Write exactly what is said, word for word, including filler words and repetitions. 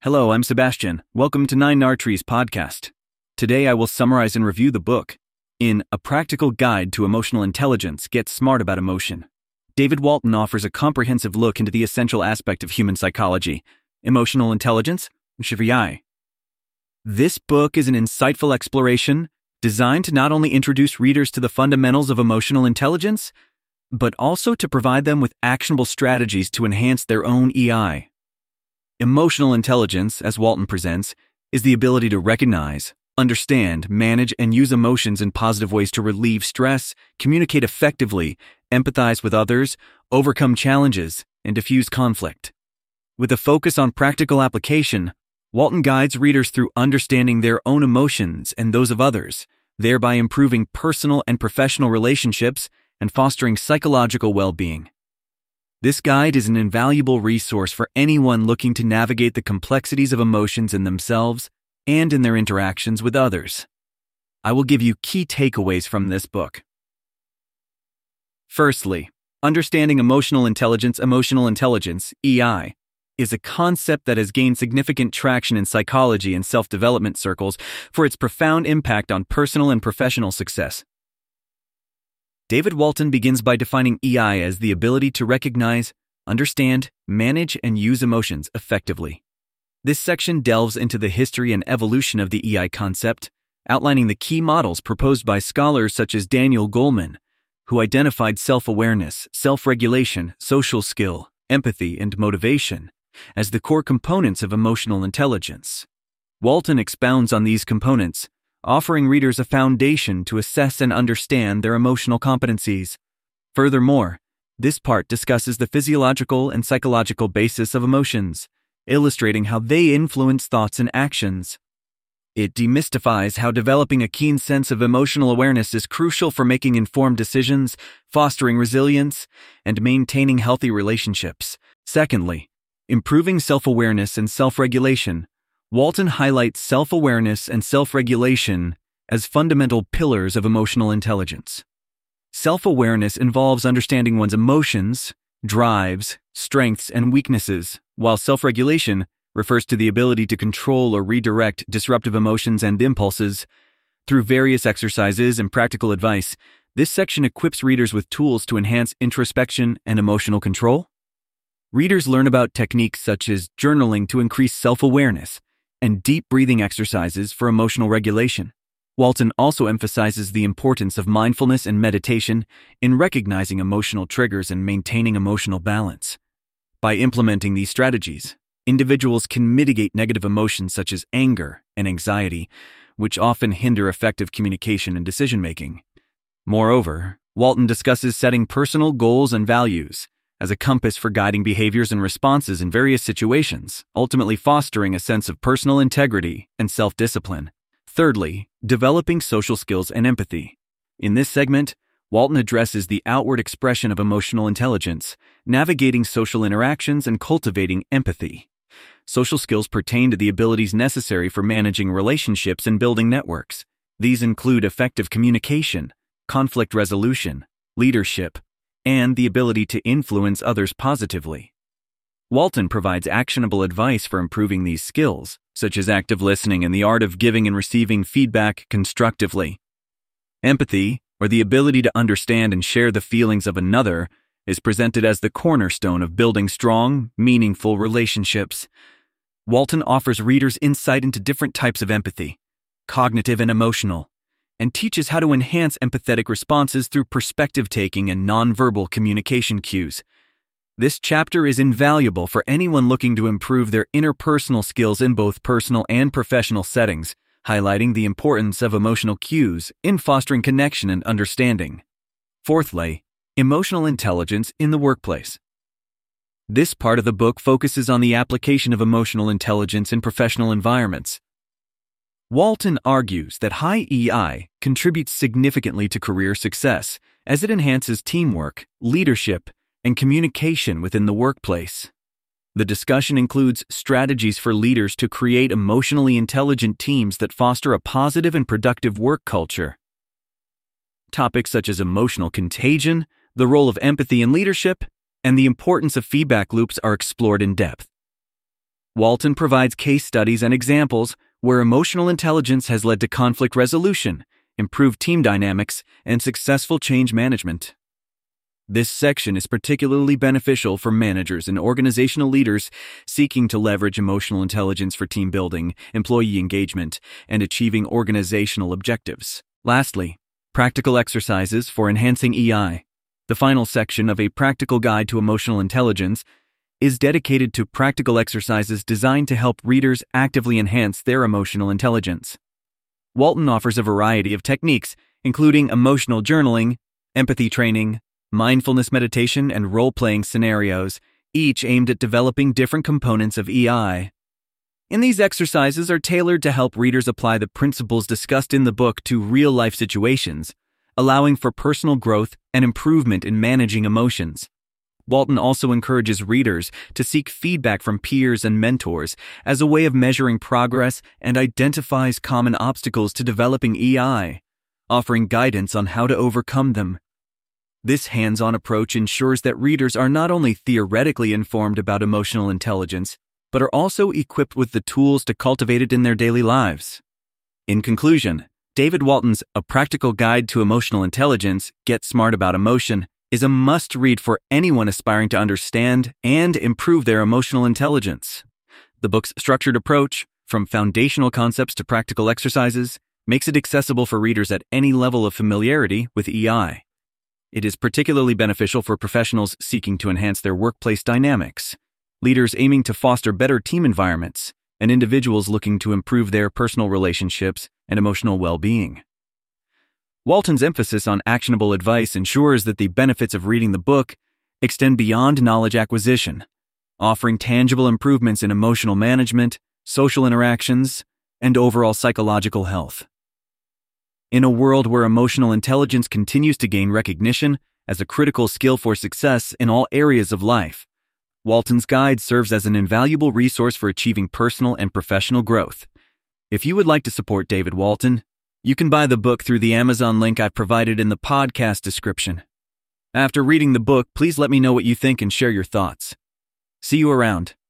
Hello, I'm Sebastian. Welcome to Nine Nartrees podcast. Today I will summarize and review the book in A Practical Guide to Emotional Intelligence, Get Smart About Emotion. David Walton offers a comprehensive look into the essential aspect of human psychology, emotional intelligence, and Shivyai. This book is an insightful exploration designed to not only introduce readers to the fundamentals of emotional intelligence, but also to provide them with actionable strategies to enhance their own E I. Emotional intelligence, as Walton presents, is the ability to recognize, understand, manage, and use emotions in positive ways to relieve stress, communicate effectively, empathize with others, overcome challenges, and diffuse conflict. With a focus on practical application, Walton guides readers through understanding their own emotions and those of others, thereby improving personal and professional relationships and fostering psychological well-being. This guide is an invaluable resource for anyone looking to navigate the complexities of emotions in themselves and in their interactions with others. I will give you key takeaways from this book. Firstly, understanding emotional intelligence. Emotional intelligence, E I, is a concept that has gained significant traction in psychology and self-development circles for its profound impact on personal and professional success. David Walton begins by defining E I as the ability to recognize, understand, manage, and use emotions effectively. This section delves into the history and evolution of the E I concept, outlining the key models proposed by scholars such as Daniel Goleman, who identified self-awareness, self-regulation, social skill, empathy, and motivation as the core components of emotional intelligence. Walton expounds on these components, offering readers a foundation to assess and understand their emotional competencies. Furthermore, this part discusses the physiological and psychological basis of emotions, illustrating how they influence thoughts and actions. It demystifies how developing a keen sense of emotional awareness is crucial for making informed decisions, fostering resilience, and maintaining healthy relationships. Secondly, improving self-awareness and self-regulation. Walton highlights self-awareness and self-regulation as fundamental pillars of emotional intelligence. Self-awareness involves understanding one's emotions, drives, strengths, and weaknesses, while self-regulation refers to the ability to control or redirect disruptive emotions and impulses. Through various exercises and practical advice, this section equips readers with tools to enhance introspection and emotional control. Readers learn about techniques such as journaling to increase self-awareness and deep breathing exercises for emotional regulation. Walton also emphasizes the importance of mindfulness and meditation in recognizing emotional triggers and maintaining emotional balance. By implementing these strategies, individuals can mitigate negative emotions such as anger and anxiety, which often hinder effective communication and decision-making. Moreover, Walton discusses setting personal goals and values as a compass for guiding behaviors and responses in various situations, ultimately fostering a sense of personal integrity and self-discipline. Thirdly, developing social skills and empathy. In this segment, Walton addresses the outward expression of emotional intelligence, navigating social interactions and cultivating empathy. Social skills pertain to the abilities necessary for managing relationships and building networks. These include effective communication, conflict resolution, leadership, and the ability to influence others positively. Walton provides actionable advice for improving these skills, such as active listening and the art of giving and receiving feedback constructively. Empathy, or the ability to understand and share the feelings of another, is presented as the cornerstone of building strong, meaningful relationships. Walton offers readers insight into different types of empathy, cognitive and emotional, and teaches how to enhance empathetic responses through perspective-taking and nonverbal communication cues. This chapter is invaluable for anyone looking to improve their interpersonal skills in both personal and professional settings, highlighting the importance of emotional cues in fostering connection and understanding. Fourthly, emotional intelligence in the workplace. This part of the book focuses on the application of emotional intelligence in professional environments. Walton argues that high E I contributes significantly to career success as it enhances teamwork, leadership, and communication within the workplace. The discussion includes strategies for leaders to create emotionally intelligent teams that foster a positive and productive work culture. Topics such as emotional contagion, the role of empathy in leadership, and the importance of feedback loops are explored in depth. Walton provides case studies and examples where emotional intelligence has led to conflict resolution, improved team dynamics, and successful change management. This section is particularly beneficial for managers and organizational leaders seeking to leverage emotional intelligence for team building, employee engagement, and achieving organizational objectives. Lastly, practical exercises for enhancing E I. The final section of A Practical Guide to Emotional Intelligence is dedicated to practical exercises designed to help readers actively enhance their emotional intelligence. Walton offers a variety of techniques, including emotional journaling, empathy training, mindfulness meditation, and role-playing scenarios, each aimed at developing different components of E I. And these exercises are tailored to help readers apply the principles discussed in the book to real-life situations, allowing for personal growth and improvement in managing emotions. Walton also encourages readers to seek feedback from peers and mentors as a way of measuring progress and identifies common obstacles to developing E I, offering guidance on how to overcome them. This hands-on approach ensures that readers are not only theoretically informed about emotional intelligence, but are also equipped with the tools to cultivate it in their daily lives. In conclusion, David Walton's A Practical Guide to Emotional Intelligence, Get Smart About Emotion, is a must-read for anyone aspiring to understand and improve their emotional intelligence. The book's structured approach, from foundational concepts to practical exercises, makes it accessible for readers at any level of familiarity with E I. It is particularly beneficial for professionals seeking to enhance their workplace dynamics, leaders aiming to foster better team environments, and individuals looking to improve their personal relationships and emotional well-being. Walton's emphasis on actionable advice ensures that the benefits of reading the book extend beyond knowledge acquisition, offering tangible improvements in emotional management, social interactions, and overall psychological health. In a world where emotional intelligence continues to gain recognition as a critical skill for success in all areas of life, Walton's guide serves as an invaluable resource for achieving personal and professional growth. If you would like to support David Walton, you can buy the book through the Amazon link I've provided in the podcast description. After reading the book, please let me know what you think and share your thoughts. See you around.